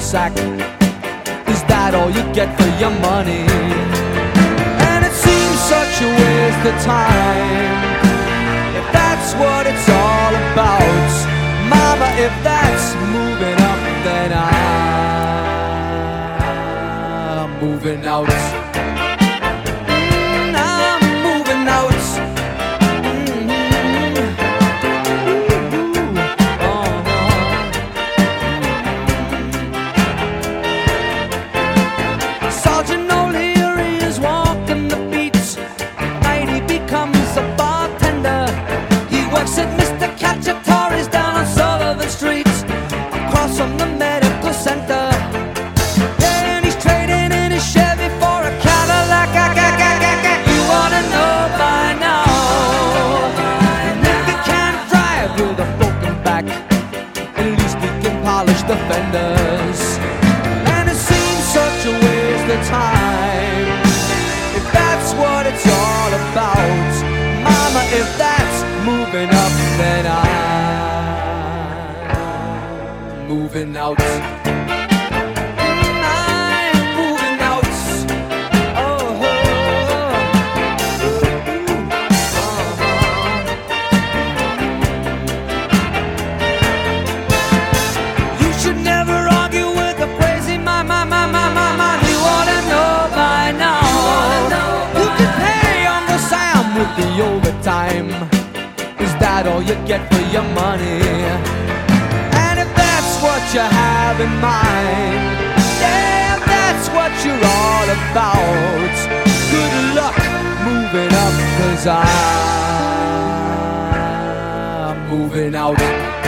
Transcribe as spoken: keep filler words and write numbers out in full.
sack. Is that all you get for your money? And it seems such a waste of time, if that's what it's all about. Mama, if that's moving up, then I'm moving out. Mm, I'm moving out. Sergeant O'Leary is walking the beats. Night he becomes a bartender. He works at Mister Cacciatore's down on Sullivan Street, across from the medical center. Yeah, and he's trading in his Chevy for a Cadillac. You wanna know by now, if he can't drive with a broken back, at least he can polish the fenders. And it seems such a waste of time, if that's what it's all about. Mama, if that's moving up, then I'm moving out. Mm, I'm moving out. Oh, oh, oh, oh. You should never argue with a crazy man, man, man, man, man, man. You ought to know by now. You can pay Uncle Sam with the overtime. Is that all you get for your money? And if that's what you have in mind, yeah, if that's what you're all about, good luck moving up, 'cause I'm moving out.